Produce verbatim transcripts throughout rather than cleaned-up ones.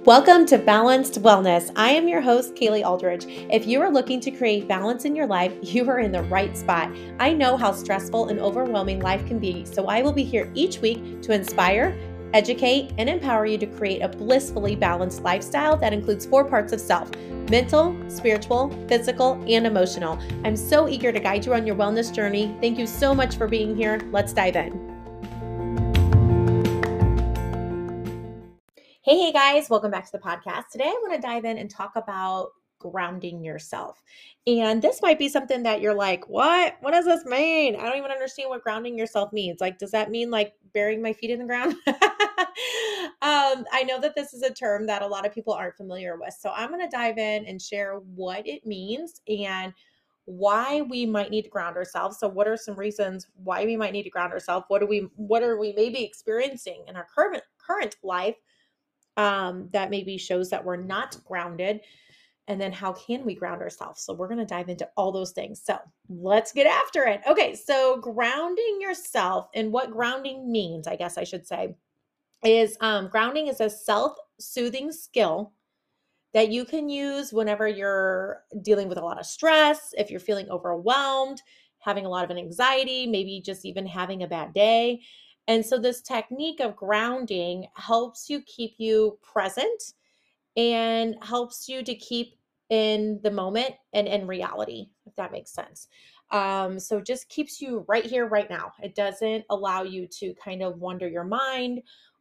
Welcome to Balanced Wellness. I am your host, Kaylee Aldridge. If you are looking to create balance in your life, you are in the right spot. I know how stressful and overwhelming life can be, so I will be here each week to inspire, educate, and empower you to create a blissfully balanced lifestyle that includes four parts of self: mental, spiritual, physical, and emotional. I'm so eager to guide you on your wellness journey. Thank you so much for being here. Let's dive in. Hey, hey guys, welcome back to the podcast. Today I want to dive in and talk about grounding yourself. And this might be something that you're like, what? What does this mean? I don't even understand what grounding yourself means. Like, does that mean like burying my feet in the ground? um, I know that this is a term that a lot of people aren't familiar with. So I'm going to dive in and share what it means and why we might need to ground ourselves. So what are some reasons why we might need to ground ourselves? What do we, what are we maybe experiencing in our current current life um, that maybe shows that we're not grounded? And then how can we ground ourselves? So we're going to dive into all those things. So let's get after it. Okay. So grounding yourself, and what grounding means, I guess I should say, is um, grounding is a self-soothing skill that you can use whenever you're dealing with a lot of stress, if you're feeling overwhelmed, having a lot of anxiety, maybe just even having a bad day. And so this technique of grounding helps you keep you present and helps you to keep in the moment and in reality, if that makes sense. Um, so just keeps you right here, right now. It doesn't allow you to kind of wander your mind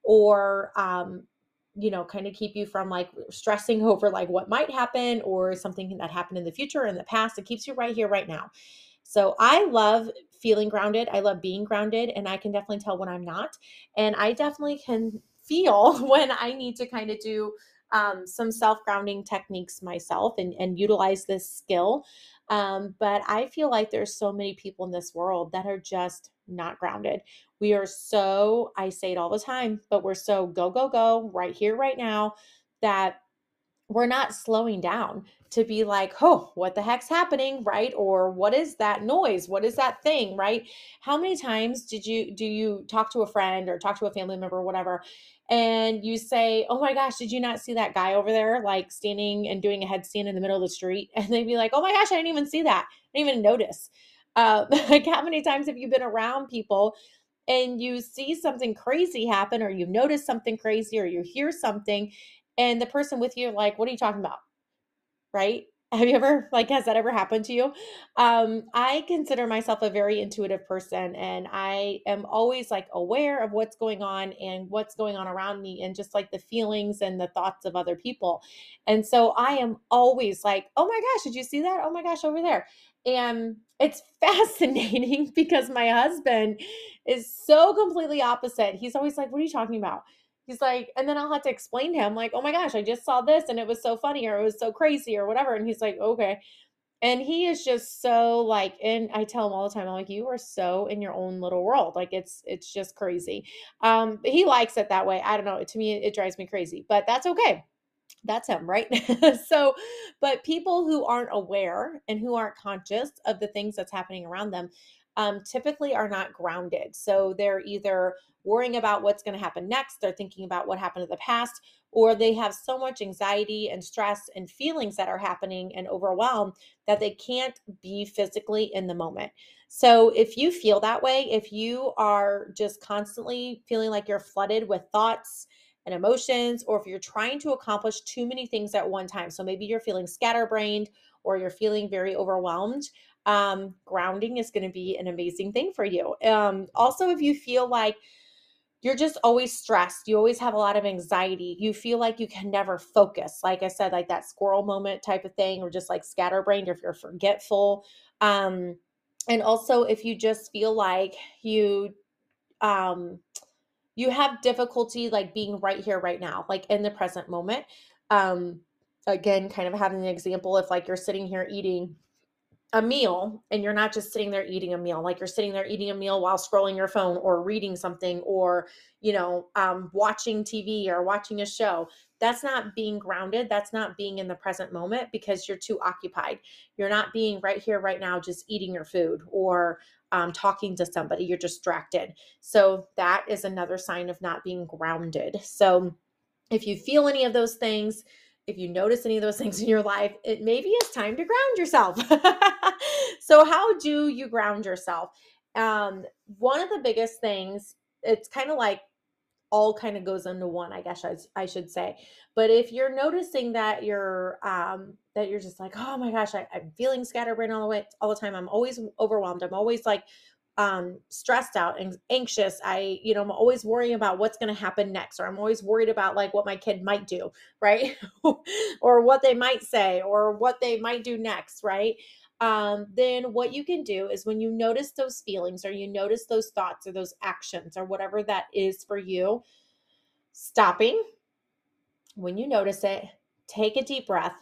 or, um, you know, kind of keep you from like stressing over like what might happen or something that happened in the future or in the past. It keeps you right here, right now. So I love feeling grounded. I love being grounded, and I can definitely tell when I'm not. And I definitely can feel when I need to kind of do um, some self-grounding techniques myself and, and utilize this skill. Um, but I feel like there's so many people in this world that are just not grounded. We are so, I say it all the time, but we're so go, go, go right here, right now, that we're not slowing down to be like, oh, what the heck's happening, right? Or what is that noise? What is that thing, right? How many times did you do you talk to a friend or talk to a family member or whatever, and you say, oh my gosh, did you not see that guy over there like standing and doing a headstand in the middle of the street? And they'd be like, oh my gosh, I didn't even see that. I didn't even notice. Uh, like how many times have you been around people and you see something crazy happen, or you notice something crazy, or you hear something, and the person with you, like, what are you talking about? Right? Have you ever, like, has that ever happened to you? Um, I consider myself a very intuitive person, and I am always like aware of what's going on and what's going on around me, and just like the feelings and the thoughts of other people. And so I am always like, oh my gosh, did you see that? Oh my gosh, over there. And it's fascinating because my husband is so completely opposite. He's always like, what are you talking about? He's like, and then I'll have to explain to him, like, oh my gosh, I just saw this and it was so funny, or it was so crazy or whatever. And he's like, okay. And he is just so like, and I tell him all the time, I'm like, you are so in your own little world. Like it's, it's just crazy. Um, but he likes it that way. I don't know. To me, it, it drives me crazy, but that's okay. That's him, right? So, but people who aren't aware and who aren't conscious of the things that's happening around them, um, typically are not grounded. So they're either worrying about what's going to happen next, they're thinking about what happened in the past, or they have so much anxiety and stress and feelings that are happening and overwhelmed that they can't be physically in the moment. So if you feel that way, if you are just constantly feeling like you're flooded with thoughts and emotions, or if you're trying to accomplish too many things at one time. So maybe you're feeling scatterbrained or you're feeling very overwhelmed. Um, grounding is going to be an amazing thing for you. Um, also, if you feel like you're just always stressed, you always have a lot of anxiety, you feel like you can never focus, like I said, like that squirrel moment type of thing, or just like scatterbrained, or if you're forgetful. Um, and also, if you just feel like you, um, you have difficulty like being right here, right now, like in the present moment. Um, again, kind of having an example, if like you're sitting here eating a meal and you're not just sitting there eating a meal, like you're sitting there eating a meal while scrolling your phone or reading something, or, you know, um, watching T V or watching a show. That's not being grounded. That's not being in the present moment because you're too occupied. You're not being right here, right now, just eating your food or um, talking to somebody. You're distracted. So that is another sign of not being grounded. So If you feel any of those things, if you notice any of those things in your life, it maybe it's time to ground yourself. So how do you ground yourself? Um, one of the biggest things, it's kind of like all kind of goes into one, I guess I, I should say. But if you're noticing that you're um that you're just like, oh my gosh, I, I'm feeling scatterbrained all the way all the time. I'm always overwhelmed. I'm always like um stressed out and anxious. I, you know, I'm always worrying about what's going to happen next, or I'm always worried about like what my kid might do, right? Or what they might say, or what they might do next, right? Um, then what you can do is when you notice those feelings or you notice those thoughts or those actions or whatever that is for you, stopping when you notice it, take a deep breath.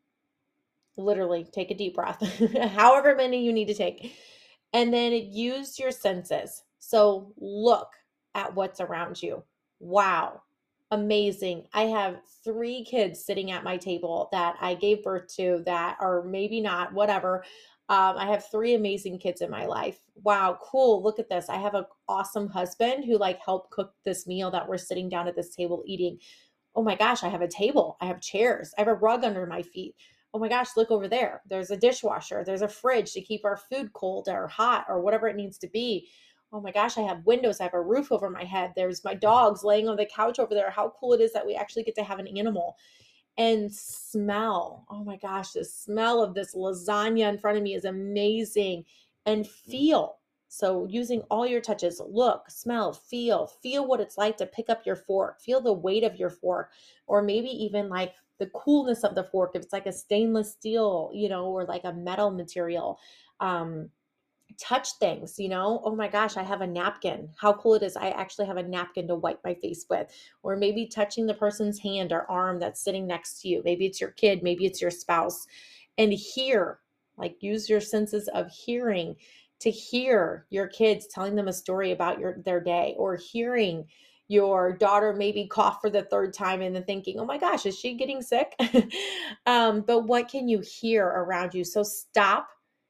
Literally, take a deep breath, however many you need to take. And then use your senses. So look at what's around you. Wow, amazing. I have three kids sitting at my table that I gave birth to that are maybe not, whatever. Um, I have three amazing kids in my life. Wow, cool. Look at this. I have an awesome husband who like helped cook this meal that we're sitting down at this table eating. Oh my gosh, I have a table. I have chairs. I have a rug under my feet. Oh my gosh, look over there. There's a dishwasher. There's a fridge to keep our food cold or hot or whatever it needs to be. Oh my gosh, I have windows. I have a roof over my head. There's my dogs laying on the couch over there. How cool it is that we actually get to have an animal. And smell. Oh my gosh, the smell of this lasagna in front of me is amazing. And feel. So using all your touches, look, smell, feel, feel what it's like to pick up your fork, feel the weight of your fork, or maybe even like the coolness of the fork. If it's like a stainless steel, you know, or like a metal material. Um, touch things, you know, oh my gosh, I have a napkin. How cool it is. I actually have a napkin to wipe my face with, or maybe touching the person's hand or arm that's sitting next to you. Maybe it's your kid, maybe it's your spouse, and hear, like use your senses of hearing to hear your kids telling them a story about your their day, or hearing your daughter maybe cough for the third time and then thinking, oh my gosh, is she getting sick? um, but what can you hear around you? So stop,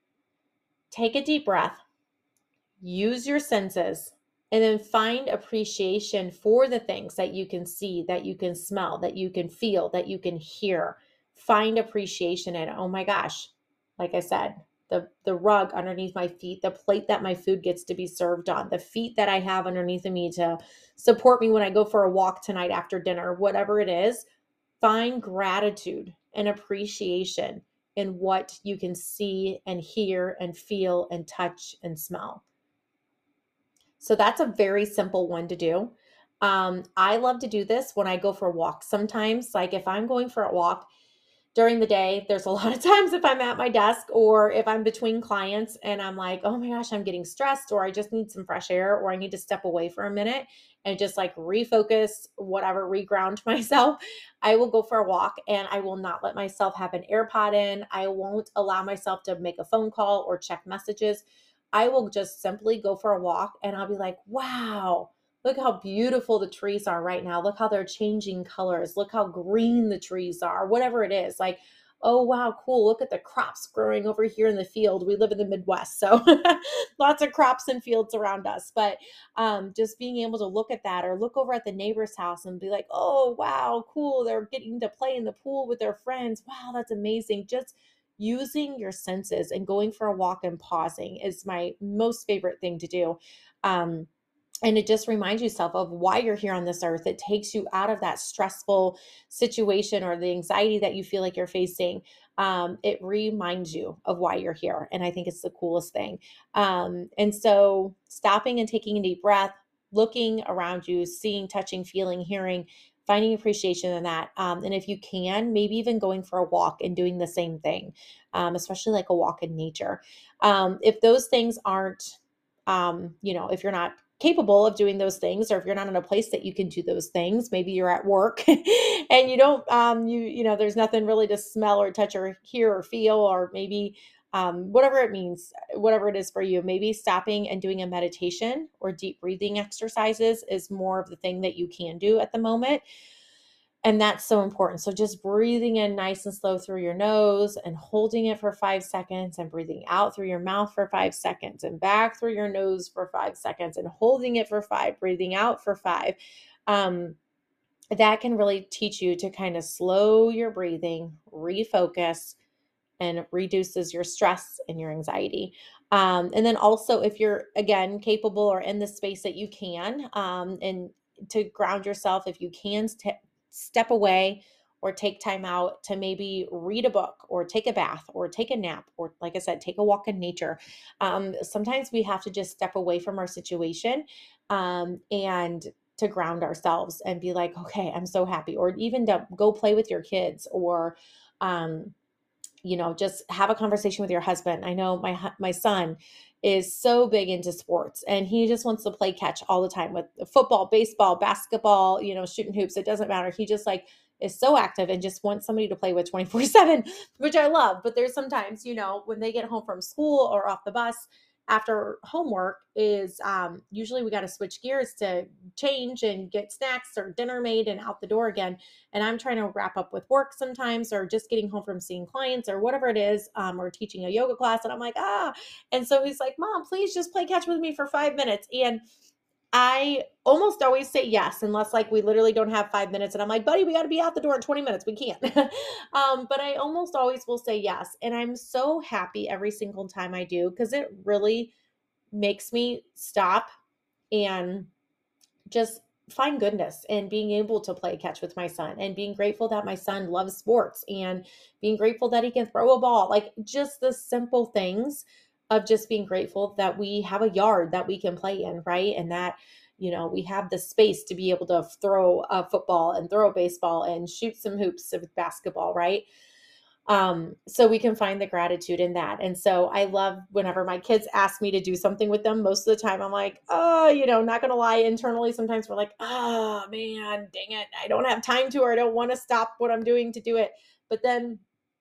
take a deep breath, use your senses, and then find appreciation for the things that you can see, that you can smell, that you can feel, that you can hear. Find appreciation in it. Oh my gosh, like I said, the the rug underneath my feet, the plate that my food gets to be served on, the feet that I have underneath of me to support me when I go for a walk tonight after dinner, whatever it is. Find gratitude and appreciation in what you can see and hear and feel and touch and smell. So that's a very simple one to do. Um, I love to do this when I go for walks. Sometimes, like if I'm going for a walk during the day, there's a lot of times if I'm at my desk or if I'm between clients and I'm like, oh my gosh, I'm getting stressed, or I just need some fresh air, or I need to step away for a minute and just like refocus, whatever, reground myself. I will go for a walk and I will not let myself have an AirPod in. I won't allow myself to make a phone call or check messages. I will just simply go for a walk and I'll be like, wow, look how beautiful the trees are right now. Look how they're changing colors. Look how green the trees are, whatever it is. Like, oh, wow, cool. Look at the crops growing over here in the field. We live in the Midwest, so lots of crops and fields around us. But um, just being able to look at that, or look over at the neighbor's house and be like, oh, wow, cool. They're getting to play in the pool with their friends. Wow, that's amazing. Just using your senses and going for a walk and pausing is my most favorite thing to do. Um, and it just reminds yourself of why you're here on this earth. It takes you out of that stressful situation or the anxiety that you feel like you're facing. Um, it reminds you of why you're here. And I think it's the coolest thing. Um, and so stopping and taking a deep breath, looking around you, seeing, touching, feeling, hearing, finding appreciation in that. Um, and if you can, maybe even going for a walk and doing the same thing, um, especially like a walk in nature. Um, if those things aren't, um, you know, if you're not capable of doing those things, or if you're not in a place that you can do those things, maybe you're at work and you don't, um, you, you know, there's nothing really to smell or touch or hear or feel, or maybe, um, whatever it means, whatever it is for you, maybe stopping and doing a meditation or deep breathing exercises is more of the thing that you can do at the moment. And that's so important. So just breathing in nice and slow through your nose and holding it for five seconds and breathing out through your mouth for five seconds and back through your nose for five seconds and holding it for five, breathing out for five. Um, that can really teach you to kind of slow your breathing, refocus, and reduces your stress and your anxiety. Um, and then also, if you're again capable or in the space that you can, um, and to ground yourself, if you can st- step away or take time out to maybe read a book or take a bath or take a nap or, like I said, take a walk in nature. Um, sometimes we have to just step away from our situation, um, and to ground ourselves and be like, okay, I'm so happy, or even to go play with your kids, or um, you know, just have a conversation with your husband. I know my hu- my son is so big into sports, and he just wants to play catch all the time with football, baseball, basketball, you know, shooting hoops. It doesn't matter. He just like is so active and just wants somebody to play with twenty-four seven, which I love. But there's sometimes, you know, when they get home from school or off the bus after homework is um, usually we got to switch gears to change and get snacks or dinner made and out the door again. And I'm trying to wrap up with work sometimes, or just getting home from seeing clients or whatever it is, um, or teaching a yoga class. And I'm like, ah. And so he's like, Mom, please just play catch with me for five minutes. And I almost always say yes, unless like we literally don't have five minutes. And I'm like, buddy, we got to be out the door in twenty minutes. We can't. um, but I almost always will say yes. And I'm so happy every single time I do, because it really makes me stop and just find goodness in being able to play catch with my son, and being grateful that my son loves sports, and being grateful that he can throw a ball. Like just the simple things of just being grateful that we have a yard that we can play in, right? And that, you know, we have the space to be able to throw a football and throw a baseball and shoot some hoops with basketball, right? Um, so we can find the gratitude in that. And so I love whenever my kids ask me to do something with them. Most of the time I'm like, oh, you know, not gonna lie, internally sometimes we're like, oh man, dang it, I don't have time to, or I don't want to stop what I'm doing to do it. But then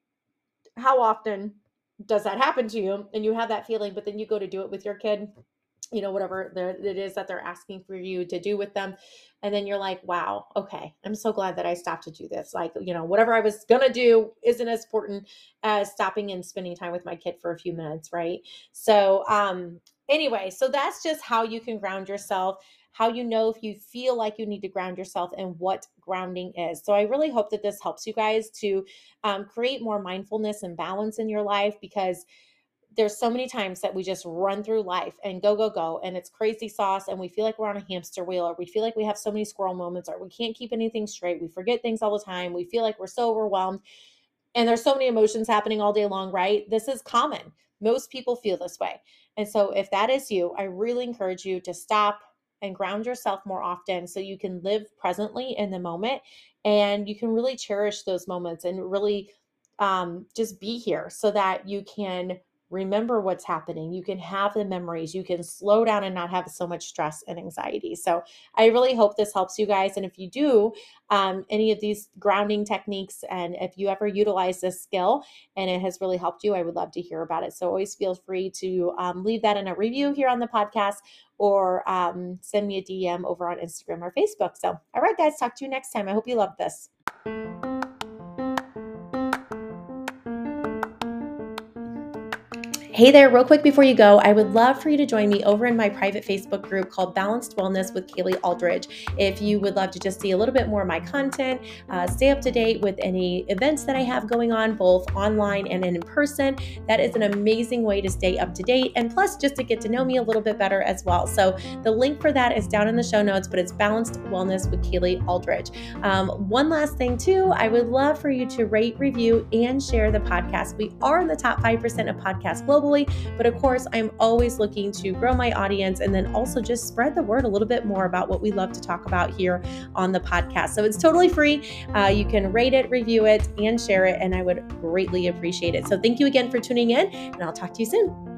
how often does that happen to you? And you have that feeling, but then you go to do it with your kid, you know, whatever it is that they're asking for you to do with them. And then you're like, wow, okay, I'm so glad that I stopped to do this. Like, you know, whatever I was going to do isn't as important as stopping and spending time with my kid for a few minutes. Right. So, um, anyway, so that's just how you can ground yourself, how you know if you feel like you need to ground yourself, and what grounding is. So I really hope that this helps you guys to um, create more mindfulness and balance in your life, because there's so many times that we just run through life and go, go, go. And it's crazy sauce. And we feel like we're on a hamster wheel, or we feel like we have so many squirrel moments, or we can't keep anything straight. We forget things all the time. We feel like we're so overwhelmed, and there's so many emotions happening all day long, right? This is common. Most people feel this way. And so if that is you, I really encourage you to stop and ground yourself more often, so you can live presently in the moment, and you can really cherish those moments, and really um, just be here so that you can remember what's happening. You can have the memories. You can slow down and not have so much stress and anxiety. So I really hope this helps you guys. And if you do um, any of these grounding techniques, and if you ever utilize this skill and it has really helped you, I would love to hear about it. So always feel free to um, leave that in a review here on the podcast, or um, send me a D M over on Instagram or Facebook. So, all right, guys, talk to you next time. I hope you love this. Hey there, real quick before you go, I would love for you to join me over in my private Facebook group called Balanced Wellness with Kaylee Aldridge. If you would love to just see a little bit more of my content, uh, stay up to date with any events that I have going on, both online and in person, that is an amazing way to stay up to date, and plus just to get to know me a little bit better as well. So the link for that is down in the show notes, but it's Balanced Wellness with Kaylee Aldridge. Um, one last thing too, I would love for you to rate, review, and share the podcast. We are in the top five percent of podcasts globally. But of course, I'm always looking to grow my audience, and then also just spread the word a little bit more about what we love to talk about here on the podcast. So it's totally free. Uh, you can rate it, review it, and share it, and I would greatly appreciate it. So thank you again for tuning in, and I'll talk to you soon.